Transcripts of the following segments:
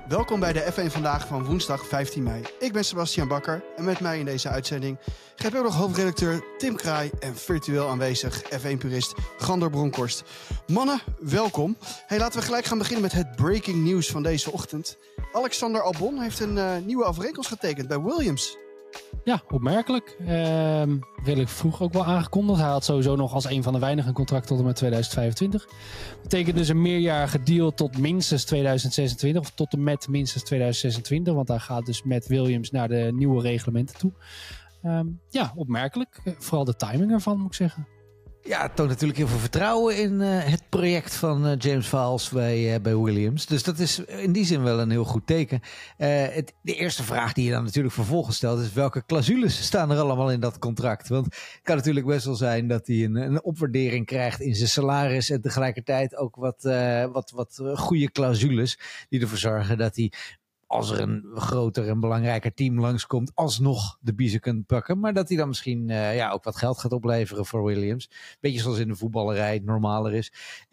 Welkom bij de F1 Vandaag van woensdag 15 mei. Ik ben Sebastian Bakker en met mij in deze uitzending GP-blog hoofdredacteur Tim Kraai en virtueel aanwezig F1-purist Gander Bronkhorst. Mannen, welkom. Hey, laten we gelijk gaan beginnen met het breaking news van deze ochtend. Alexander Albon heeft een nieuwe overeenkomst getekend bij Williams. Ja, opmerkelijk. Redelijk vroeg ook wel aangekondigd. Hij had sowieso nog als een van de weinigen een contract tot en met 2025. Betekent dus een meerjarige deal tot minstens 2026. Of tot en met minstens 2026. Want hij gaat dus met Williams naar de nieuwe reglementen toe. Ja, opmerkelijk. Vooral de timing ervan, moet ik zeggen. Ja, het toont natuurlijk heel veel vertrouwen in het project van James Vowles bij Williams. Dus dat is in die zin wel een heel goed teken. De eerste vraag die je dan natuurlijk vervolgens stelt is: welke clausules staan er allemaal in dat contract? Want het kan natuurlijk best wel zijn dat hij een opwaardering krijgt in zijn salaris en tegelijkertijd ook wat goede clausules die ervoor zorgen dat hij, als er een groter en belangrijker team langskomt, alsnog de biezen kunt pakken. Maar dat hij dan misschien ook wat geld gaat opleveren voor Williams. Beetje zoals in de voetballerij normaler is.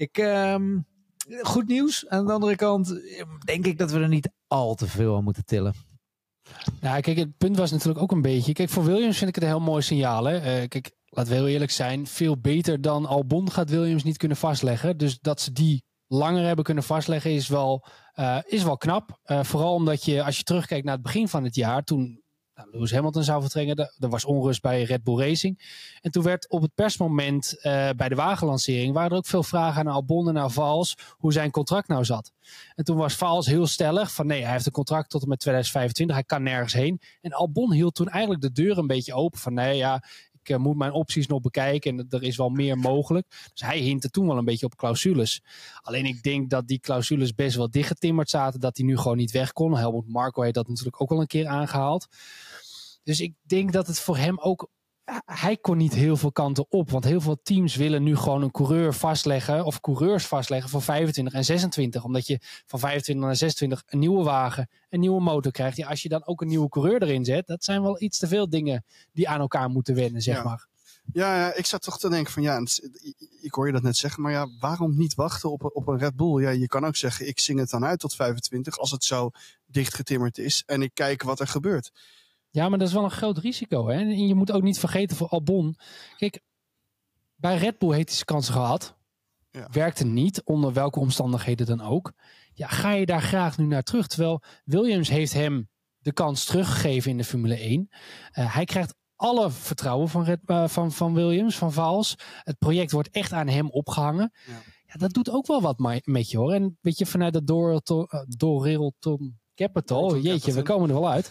Goed nieuws. Aan de andere kant denk ik dat we er niet al te veel aan moeten tillen. Nou, kijk, het punt was natuurlijk ook een beetje... Kijk, voor Williams vind ik het een heel mooi signaal. Hè? Kijk, laten we heel eerlijk zijn. Veel beter dan Albon gaat Williams niet kunnen vastleggen. Dus dat ze die langer hebben kunnen vastleggen is wel knap. Vooral omdat je, als je terugkijkt naar het begin van het jaar, toen Lewis Hamilton zou vertrekken, er was onrust bij Red Bull Racing. En toen werd op het persmoment bij de wagenlancering, waren er ook veel vragen aan Albon en aan Vowles hoe zijn contract nou zat. En toen was Vowles heel stellig van nee, hij heeft een contract tot en met 2025, hij kan nergens heen. En Albon hield toen eigenlijk de deur een beetje open van nee, ja, ik moet mijn opties nog bekijken en er is wel meer mogelijk. Dus hij hintte toen wel een beetje op clausules. Alleen ik denk dat die clausules best wel dichtgetimmerd zaten, dat hij nu gewoon niet weg kon. Helmut Marko heeft dat natuurlijk ook al een keer aangehaald. Dus ik denk dat het voor hem ook... Hij kon niet heel veel kanten op. Want heel veel teams willen nu gewoon een coureur vastleggen. Of coureurs vastleggen voor 25 en 26. Omdat je van 25 naar 26 een nieuwe wagen, een nieuwe motor krijgt. Ja, als je dan ook een nieuwe coureur erin zet. Dat zijn wel iets te veel dingen die aan elkaar moeten wennen, zeg maar. Ja, ik zat toch te denken van ik hoor je dat net zeggen. Maar ja, waarom niet wachten op een Red Bull? Ja, je kan ook zeggen, ik zing het dan uit tot 25. Als het zo dichtgetimmerd is. En ik kijk wat er gebeurt. Ja, maar dat is wel een groot risico. Hè? En je moet ook niet vergeten voor Albon. Kijk, bij Red Bull heeft hij zijn kansen gehad. Ja. Werkte niet, onder welke omstandigheden dan ook. Ja, ga je daar graag nu naar terug? Terwijl Williams heeft hem de kans teruggegeven in de Formule 1. Hij krijgt alle vertrouwen van Williams, van Vowles. Het project wordt echt aan hem opgehangen. Ja, dat doet ook wel wat met je, hoor. En weet je, vanuit dat Dorilton Capital, jeetje, we komen er wel uit.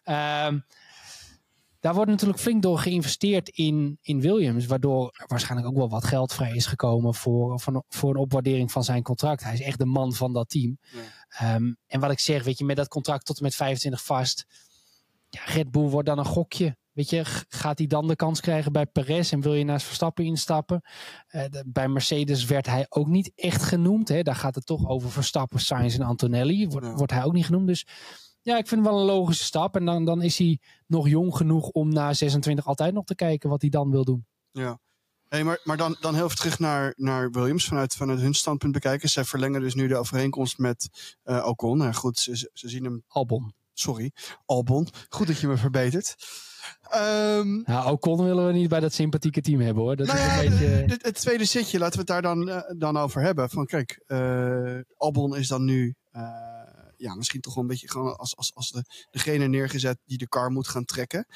Daar wordt natuurlijk flink door geïnvesteerd in Williams, waardoor waarschijnlijk ook wel wat geld vrij is gekomen voor een opwaardering van zijn contract. Hij is echt de man van dat team. Ja. En wat ik zeg, weet je, met dat contract tot en met 25 vast, ja, Red Bull wordt dan een gokje. Weet je, gaat hij dan de kans krijgen bij Perez en wil je naast Verstappen instappen? Bij Mercedes werd hij ook niet echt genoemd. Hè? Daar gaat het toch over Verstappen, Sainz en Antonelli. Wordt hij ook niet genoemd. Dus ja, ik vind het wel een logische stap. En dan is hij nog jong genoeg om na 26 altijd nog te kijken wat hij dan wil doen. Ja. Hey, maar dan heel even terug naar Williams. Vanuit hun standpunt bekijken. Zij verlengen dus nu de overeenkomst met Ocon. Nou goed, ze zien hem... Albon. Goed dat je me verbetert. Ocon willen we niet bij dat sympathieke team hebben, hoor. Dat is een beetje... Het tweede zitje, laten we het daar dan over hebben. Van kijk, Albon is dan nu misschien toch wel een beetje gewoon als degene neergezet die de kar moet gaan trekken.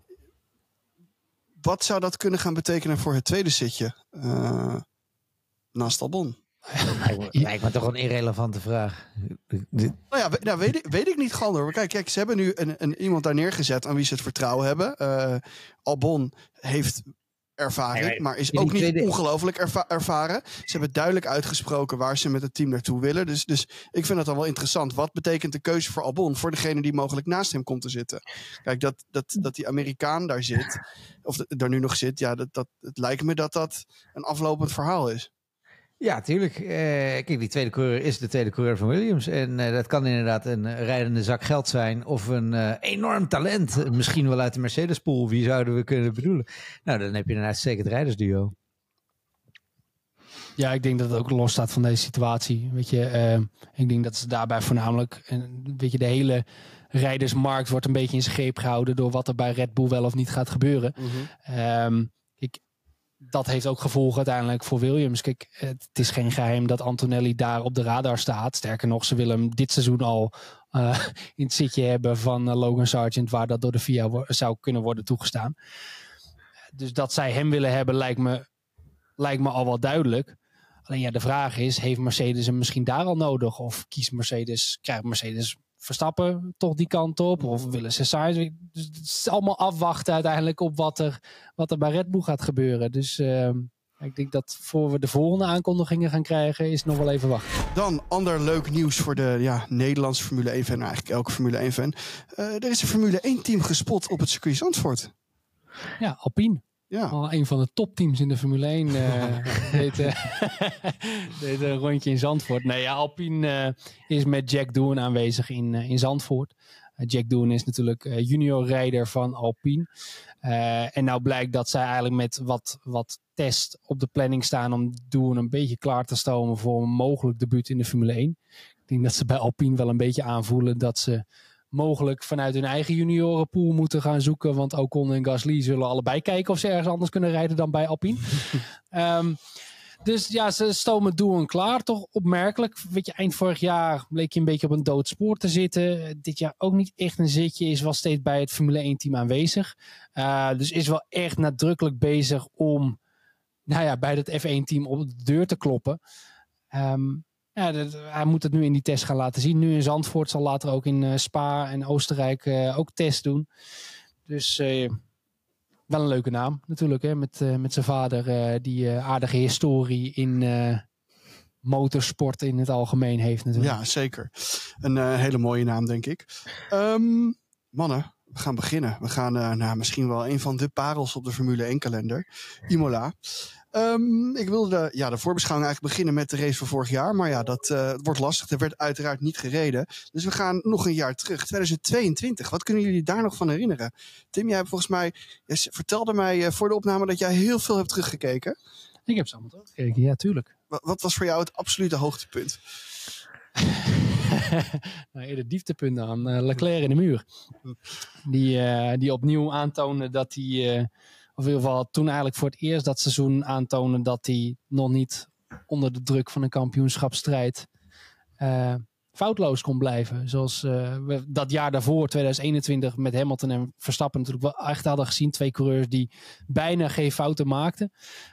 Wat zou dat kunnen gaan betekenen voor het tweede zitje naast Albon? Lijkt me toch een irrelevante vraag. Weet ik niet, Gander. Kijk, ze hebben nu iemand daar neergezet aan wie ze het vertrouwen hebben. Albon heeft ervaring, maar is ook niet ongelooflijk ervaren. Ze hebben duidelijk uitgesproken waar ze met het team naartoe willen. Dus ik vind dat dan wel interessant. Wat betekent de keuze voor Albon? Voor degene die mogelijk naast hem komt te zitten. Kijk, dat die Amerikaan daar zit, of daar nu nog zit, het lijkt me dat een aflopend verhaal is. Ja, tuurlijk. Kijk, die tweede coureur is de tweede coureur van Williams. En dat kan inderdaad een rijdende zak geld zijn. Of een enorm talent. Misschien wel uit de Mercedes-pool. Wie zouden we kunnen bedoelen? Nou, dan heb je een uitstekend rijdersduo. Ja, ik denk dat het ook los staat van deze situatie. Weet je, ik denk dat ze daarbij voornamelijk, weet je, de hele rijdersmarkt wordt een beetje in zijn greep gehouden door wat er bij Red Bull wel of niet gaat gebeuren. Mm-hmm. Dat heeft ook gevolgen uiteindelijk voor Williams. Kijk, het is geen geheim dat Antonelli daar op de radar staat. Sterker nog, ze willen hem dit seizoen al in het zitje hebben van Logan Sargent, waar dat door de FIA zou kunnen worden toegestaan. Dus dat zij hem willen hebben lijkt me al wel duidelijk. Alleen ja, de vraag is, heeft Mercedes hem misschien daar al nodig? Of krijgt Mercedes Verstappen toch die kant op? Of willen ze Sainz? Dus het is allemaal afwachten uiteindelijk op wat er bij Red Bull gaat gebeuren. Dus ik denk dat voor we de volgende aankondigingen gaan krijgen, is het nog wel even wachten. Dan ander leuk nieuws voor de Nederlandse Formule 1 fan. Eigenlijk elke Formule 1 fan. Er is een Formule 1 team gespot op het circuit Zandvoort. Ja, Alpine. Ja. Al een van de topteams in de Formule 1 deed een rondje in Zandvoort. Nee, ja, Alpine is met Jack Doohan aanwezig in Zandvoort. Jack Doohan is natuurlijk junior rijder van Alpine. En nou blijkt dat zij eigenlijk met wat test op de planning staan om Doohan een beetje klaar te stomen voor een mogelijk debuut in de Formule 1. Ik denk dat ze bij Alpine wel een beetje aanvoelen dat ze mogelijk vanuit hun eigen juniorenpool moeten gaan zoeken. Want Ocon en Gasly zullen allebei kijken of ze ergens anders kunnen rijden dan bij Alpine. Dus ja, ze stomen Doohan klaar. Toch opmerkelijk. Weet je, eind vorig jaar bleek je een beetje op een dood spoor te zitten. Dit jaar ook niet echt een zitje. Is wel steeds bij het Formule 1 team aanwezig. Dus is wel echt nadrukkelijk bezig om bij dat F1 team op de deur te kloppen. Hij moet het nu in die test gaan laten zien. Nu in Zandvoort, zal later ook in Spa en Oostenrijk ook test doen. Dus wel een leuke naam natuurlijk. Hè? Met zijn vader die aardige historie in motorsport in het algemeen heeft natuurlijk. Ja, zeker. Een hele mooie naam, denk ik. Mannen, we gaan beginnen. We gaan misschien wel een van de parels op de Formule 1 kalender. Imola. Ik wilde de voorbeschouwing eigenlijk beginnen met de race van vorig jaar. Maar ja, dat wordt lastig. Er werd uiteraard niet gereden. Dus we gaan nog een jaar terug. 2022. Wat kunnen jullie daar nog van herinneren? Tim, jij hebt volgens mij... Jij vertelde mij voor de opname dat jij heel veel hebt teruggekeken. Ik heb ze allemaal teruggekeken, ja, tuurlijk. Wat was voor jou het absolute hoogtepunt? Eerder dieptepunt aan Leclerc in de muur. Die opnieuw aantoonde dat hij... Of in ieder geval toen eigenlijk voor het eerst dat seizoen aantonen dat hij nog niet onder de druk van een kampioenschapsstrijd foutloos kon blijven. Zoals we dat jaar daarvoor, 2021, met Hamilton en Verstappen natuurlijk wel echt hadden gezien. 2 coureurs die bijna geen fouten maakten.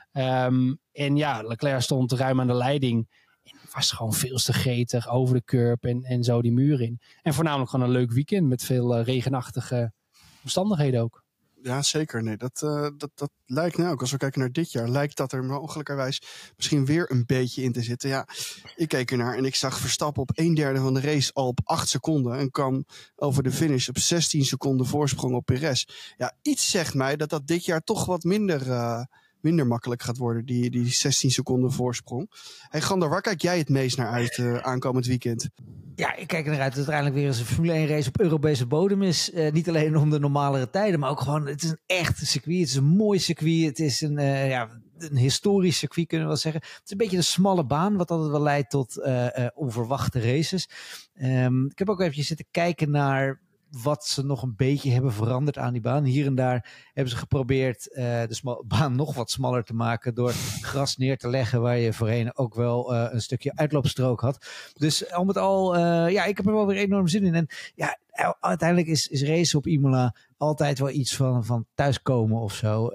En ja, Leclerc stond ruim aan de leiding. En was gewoon veel te gretig over de curb en zo die muur in. En voornamelijk gewoon een leuk weekend met veel regenachtige omstandigheden ook. Ja, zeker. Nee, dat lijkt nou ook, als we kijken naar dit jaar, lijkt dat er mogelijkerwijs misschien weer een beetje in te zitten. Ja, ik keek ernaar en ik zag Verstappen op 1/3 van de race al op 8 seconden en kwam over de finish op 16 seconden voorsprong op Perez. Ja, iets zegt mij dat dit jaar toch wat minder makkelijk gaat worden, die 16 seconden voorsprong. Hey Gander, waar kijk jij het meest naar uit aankomend weekend? Ja, ik kijk eruit dat het uiteindelijk weer eens een Formule 1 race op Europese bodem is. Niet alleen om de normalere tijden, maar ook gewoon, het is een echt circuit. Het is een mooi circuit. Het is een historisch circuit, kunnen we wel zeggen. Het is een beetje een smalle baan, wat altijd wel leidt tot onverwachte races. Ik heb ook even zitten kijken naar wat ze nog een beetje hebben veranderd aan die baan. Hier en daar hebben ze geprobeerd de baan nog wat smaller te maken door gras neer te leggen waar je voorheen ook wel een stukje uitloopstrook had. Dus al met al, ik heb er wel weer enorm zin in. En ja, uiteindelijk is racen op Imola altijd wel iets van thuiskomen of zo.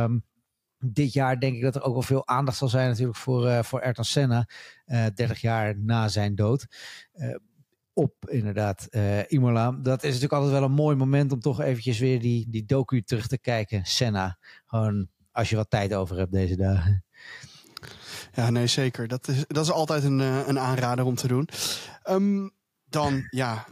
Dit jaar denk ik dat er ook wel veel aandacht zal zijn natuurlijk voor Ayrton Senna, 30 jaar na zijn dood. Op inderdaad Imola. Dat is natuurlijk altijd wel een mooi moment om toch eventjes weer die docu terug te kijken. Senna. Gewoon als je wat tijd over hebt deze dagen. Ja, nee, zeker. Dat is altijd een aanrader om te doen. Dan,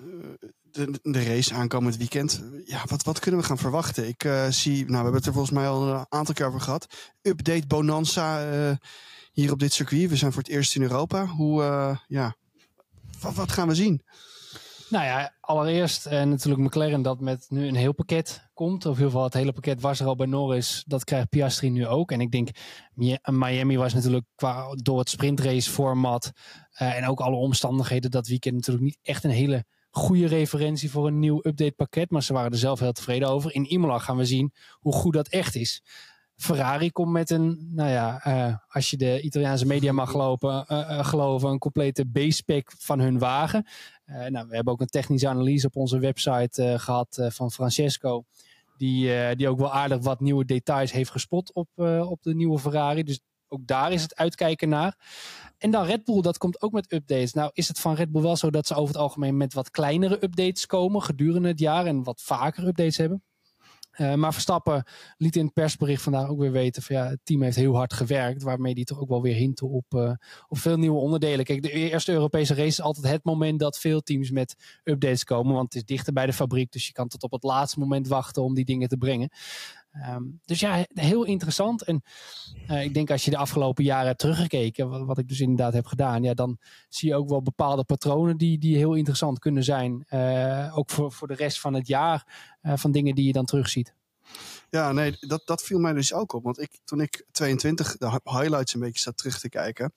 de race aankomend weekend. Ja, wat kunnen we gaan verwachten? Ik zie, we hebben het er volgens mij al een aantal keer over gehad. Update Bonanza hier op dit circuit. We zijn voor het eerst in Europa. Wat gaan we zien? Nou ja, allereerst natuurlijk McLaren dat met nu een heel pakket komt. Of in ieder geval het hele pakket was er al bij Norris. Dat krijgt Piastri nu ook. En ik denk, Miami was natuurlijk door het sprintrace format en ook alle omstandigheden dat weekend natuurlijk niet echt een hele goede referentie voor een nieuw update pakket. Maar ze waren er zelf heel tevreden over. In Imola gaan we zien hoe goed dat echt is. Ferrari komt met een, als je de Italiaanse media mag geloven, een complete base-pack van hun wagen. We hebben ook een technische analyse op onze website gehad van Francesco. Die ook wel aardig wat nieuwe details heeft gespot op de nieuwe Ferrari. Dus ook daar is het uitkijken naar. En dan Red Bull, dat komt ook met updates. Nou is het van Red Bull wel zo dat ze over het algemeen met wat kleinere updates komen gedurende het jaar en wat vaker updates hebben. Maar Verstappen liet in het persbericht vandaag ook weer weten van het team heeft heel hard gewerkt, waarmee die toch ook wel weer hinten op veel nieuwe onderdelen. Kijk, de eerste Europese race is altijd het moment dat veel teams met updates komen, want het is dichter bij de fabriek, dus je kan tot op het laatste moment wachten om die dingen te brengen. Dus heel interessant. En ik denk als je de afgelopen jaren hebt teruggekeken, wat ik dus inderdaad heb gedaan, dan zie je ook wel bepaalde patronen die heel interessant kunnen zijn. Ook voor de rest van het jaar van dingen die je dan terugziet. Ja, nee, dat viel mij dus ook op. Want toen ik 22 de highlights een beetje zat terug te kijken,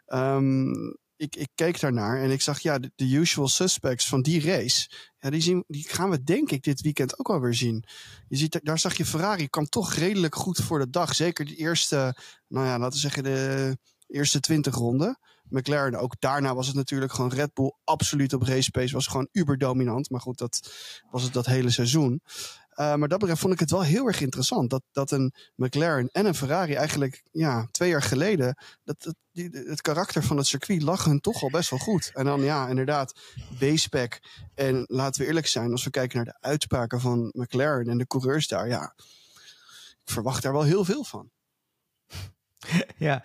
ik keek daarnaar en ik zag de usual suspects van die race. Ja, die gaan we denk ik dit weekend ook wel weer zien. Je ziet, daar zag je Ferrari kwam toch redelijk goed voor de dag. Zeker de eerste, laten we zeggen de eerste 20 ronden. McLaren ook. Daarna was het natuurlijk gewoon Red Bull absoluut op race pace. Was gewoon uber dominant. Maar goed, dat was het dat hele seizoen. Maar dat betreft vond ik het wel heel erg interessant. Dat een McLaren en een Ferrari eigenlijk 2 jaar geleden, het karakter van het circuit lag hun toch al best wel goed. En dan inderdaad base-pack. En laten we eerlijk zijn, als we kijken naar de uitspraken van McLaren en de coureurs daar, ik verwacht daar wel heel veel van. Ja,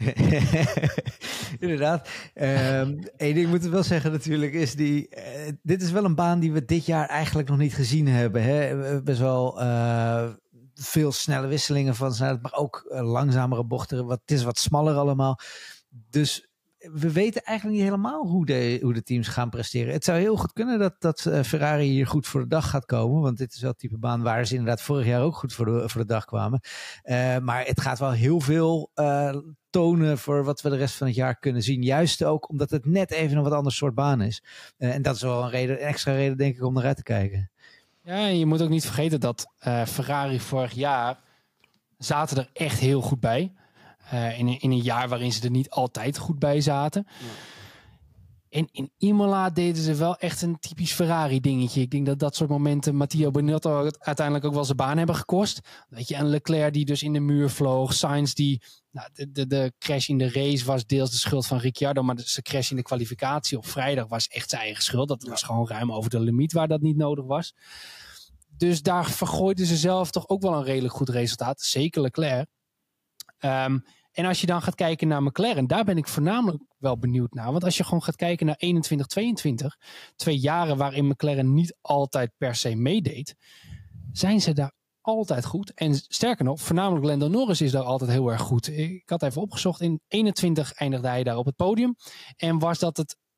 inderdaad. Eén ding moet ik wel zeggen natuurlijk is dit is wel een baan die we dit jaar eigenlijk nog niet gezien hebben. Hè? Best wel veel snelle wisselingen van snelheid, maar ook langzamere bochten. Het is wat smaller allemaal. Dus we weten eigenlijk niet helemaal hoe de teams gaan presteren. Het zou heel goed kunnen dat Ferrari hier goed voor de dag gaat komen. Want dit is wel het type baan waar ze inderdaad vorig jaar ook goed voor de dag kwamen. Maar het gaat wel heel veel tonen voor wat we de rest van het jaar kunnen zien. Juist ook omdat het net even een wat ander soort baan is. En dat is wel een extra reden denk ik om naar uit te kijken. Ja, en je moet ook niet vergeten dat Ferrari vorig jaar zaten er echt heel goed bij. In een jaar waarin ze er niet altijd goed bij zaten. Ja. En in Imola deden ze wel echt een typisch Ferrari dingetje. Ik denk dat soort momenten Matteo Binotto uiteindelijk ook wel zijn baan hebben gekost. Weet je, en Leclerc die dus in de muur vloog. Sainz die, de crash in de race was deels de schuld van Ricciardo. Maar zijn crash in de kwalificatie op vrijdag was echt zijn eigen schuld. Dat was gewoon ruim over de limiet waar dat niet nodig was. Dus daar vergooiden ze zelf toch ook wel een redelijk goed resultaat. Zeker Leclerc. En als je dan gaat kijken naar McLaren, daar ben ik voornamelijk wel benieuwd naar. Want als je gewoon gaat kijken naar 21, 22, 2 jaren waarin McLaren niet altijd per se meedeed, zijn ze daar altijd goed. En sterker nog, voornamelijk Lando Norris is daar altijd heel erg goed. Ik had even opgezocht, in 21 eindigde hij daar op het podium. En was dat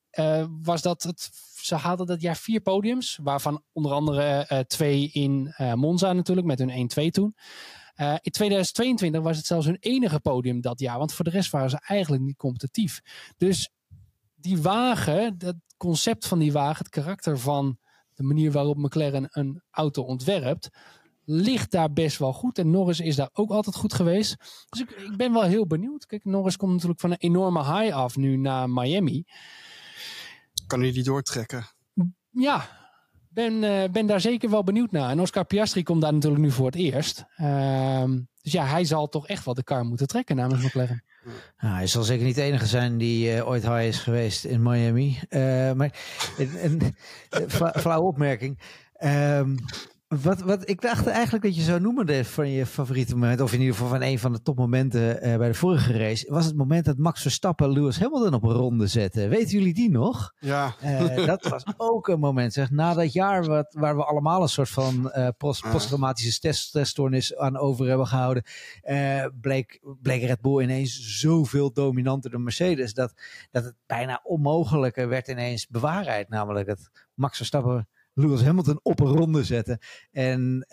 het ze hadden dat jaar 4 podiums, waarvan onder andere 2 in Monza natuurlijk, met hun 1-2 toen. In 2022 was het zelfs hun enige podium dat jaar. Want voor de rest waren ze eigenlijk niet competitief. Dus die wagen, het concept van die wagen, het karakter van de manier waarop McLaren een auto ontwerpt, ligt daar best wel goed. En Norris is daar ook altijd goed geweest. Dus ik ben wel heel benieuwd. Kijk, Norris komt natuurlijk van een enorme high af nu naar Miami. Kan hij die doortrekken? Ja, ben daar zeker wel benieuwd naar. En Oscar Piastri komt daar natuurlijk nu voor het eerst. Dus hij zal toch echt wel de kar moeten trekken namens McLaren. Nou, hij zal zeker niet de enige zijn die ooit high is geweest in Miami. Maar een flauwe opmerking. Wat ik dacht eigenlijk dat je zou noemen van je favoriete moment, of in ieder geval van een van de topmomenten bij de vorige race, was het moment dat Max Verstappen Lewis Hamilton op een ronde zette. Weten jullie die nog? Ja. Dat was ook een moment, zeg. Na dat jaar waar we allemaal een soort van posttraumatische stressstoornis aan over hebben gehouden, bleek Red Bull ineens zoveel dominanter dan Mercedes, dat het bijna onmogelijke werd ineens bewaarheid. Namelijk dat Max Verstappen Lewis Hamilton op een ronde zetten. En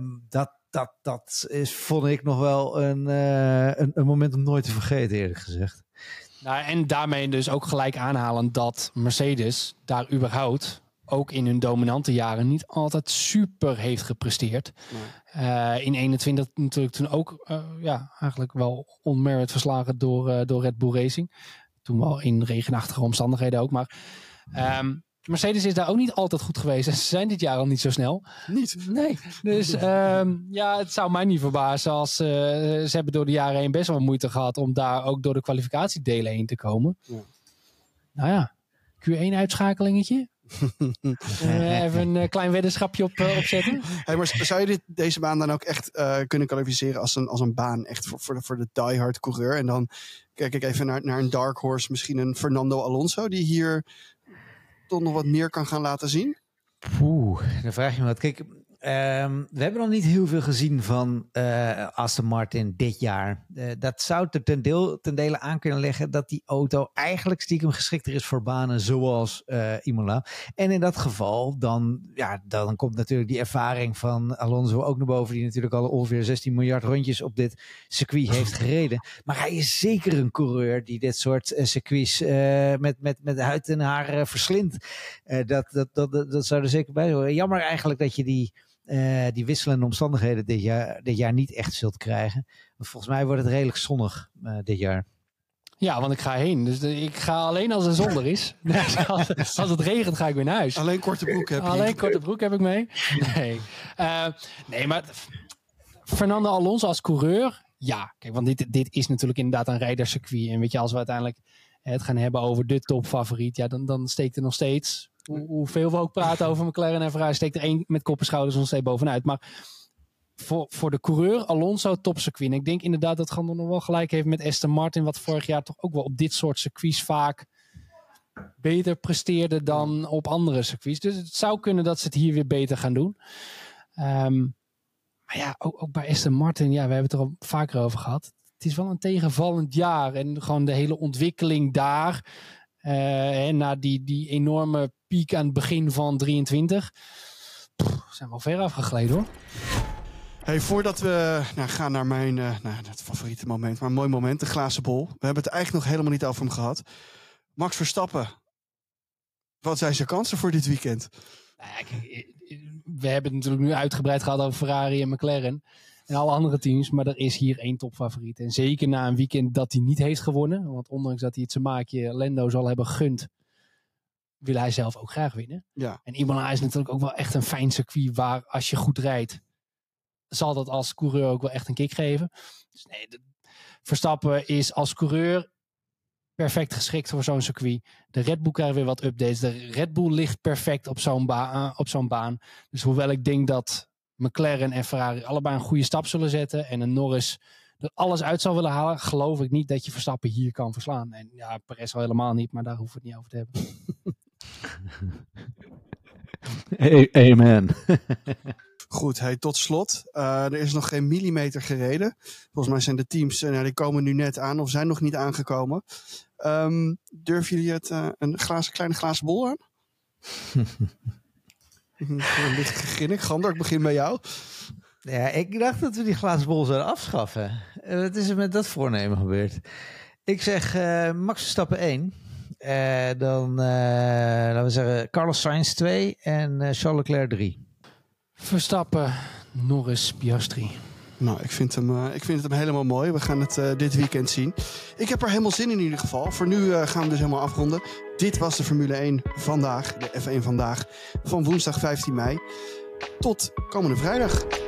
dat vond ik nog wel een moment om nooit te vergeten, eerlijk gezegd. Nou, en daarmee dus ook gelijk aanhalen dat Mercedes daar überhaupt ook in hun dominante jaren niet altijd super heeft gepresteerd. Nee. In 21 natuurlijk toen ook eigenlijk wel onmerit verslagen door Red Bull Racing. Toen wel in regenachtige omstandigheden ook. Maar Mercedes is daar ook niet altijd goed geweest. En ze zijn dit jaar al niet zo snel. Niet? Nee. Dus het zou mij niet verbazen als ze hebben door de jaren heen best wel moeite gehad om daar ook door de kwalificatiedelen heen te komen. Ja. Nou ja, Q1-uitschakelingetje. Even een klein weddenschapje opzetten. Hey, maar zou je deze baan dan ook echt kunnen kwalificeren als een baan echt voor de diehard coureur? En dan kijk ik even naar een dark horse, misschien een Fernando Alonso, die hier toch nog wat meer kan gaan laten zien? Dan vraag je me wat. Kijk, we hebben nog niet heel veel gezien van Aston Martin dit jaar. Dat zou er ten dele aan kunnen leggen dat die auto eigenlijk stiekem geschikter is voor banen zoals Imola. En in dat geval, dan komt natuurlijk die ervaring van Alonso ook naar boven, die natuurlijk al ongeveer 16 miljard rondjes op dit circuit heeft gereden. Maar hij is zeker een coureur die dit soort circuits met huid en haar verslindt. Dat zou er zeker bij horen. Jammer eigenlijk dat je die wisselende omstandigheden dit jaar niet echt zult krijgen. Want volgens mij wordt het redelijk zonnig dit jaar. Ja, want ik ga heen. Dus ik ga alleen als er zon er is. Als het regent ga ik weer naar huis. Alleen korte broek heb je. Alleen korte broek heb ik mee. Nee, maar Fernando Alonso als coureur, ja. Kijk, want dit is natuurlijk inderdaad een rijderscircuit. En weet je, als we uiteindelijk het gaan hebben over de topfavoriet, ja, dan steekt er nog steeds, hoeveel we ook praten over McLaren en Ferrari, steekt er één met kop en schouders nog steeds bovenuit. Maar voor de coureur Alonso topcircuit. En ik denk inderdaad dat Gandon nog wel gelijk heeft met Aston Martin, wat vorig jaar toch ook wel op dit soort circuits vaak beter presteerde dan op andere circuits. Dus het zou kunnen dat ze het hier weer beter gaan doen. Maar ja, ook bij Aston Martin, ja, we hebben het er al vaker over gehad. Het is wel een tegenvallend jaar. En gewoon de hele ontwikkeling daar, na die enorme piek aan het begin van 23, zijn we al ver afgegleden, hoor. Hey, voordat we gaan naar mijn het favoriete moment, maar een mooi moment, de glazen bol. We hebben het eigenlijk nog helemaal niet over hem gehad. Max Verstappen. Wat zijn zijn kansen voor dit weekend? Nou ja, kijk, we hebben het natuurlijk nu uitgebreid gehad over Ferrari en McLaren en alle andere teams, maar er is hier één topfavoriet. En zeker na een weekend dat hij niet heeft gewonnen, want ondanks dat hij het zijn maatje Lando zal hebben gegund, wil hij zelf ook graag winnen. Ja. En Imola is natuurlijk ook wel echt een fijn circuit waar als je goed rijdt, zal dat als coureur ook wel echt een kick geven. Dus nee, Verstappen is als coureur perfect geschikt voor zo'n circuit. De Red Bull krijgt weer wat updates. De Red Bull ligt perfect op zo'n baan. Dus hoewel ik denk dat McLaren en Ferrari allebei een goede stap zullen zetten en een Norris er alles uit zal willen halen, geloof ik niet dat je Verstappen hier kan verslaan. En ja, Perez al helemaal niet, maar daar hoeven we het niet over te hebben. Amen. Goed, hey, tot slot. Er is nog geen millimeter gereden. Volgens mij zijn de teams, die komen nu net aan of zijn nog niet aangekomen. Durven jullie het een kleine glazen bol aan? Een licht gegrinnik. Gander, ik begin bij jou. Ja, ik dacht dat we die glazen bol zouden afschaffen. Wat is er met dat voornemen gebeurd? Ik zeg Max Verstappen 1. Dan, laten we zeggen, Carlos Sainz 2 en Charles Leclerc 3. Verstappen, Norris, Piastri. Nou, ik vind hem helemaal mooi. We gaan het dit weekend zien. Ik heb er helemaal zin in ieder geval. Voor nu gaan we dus helemaal afronden. Dit was de Formule 1 vandaag. De F1 vandaag van woensdag 15 mei. Tot komende vrijdag.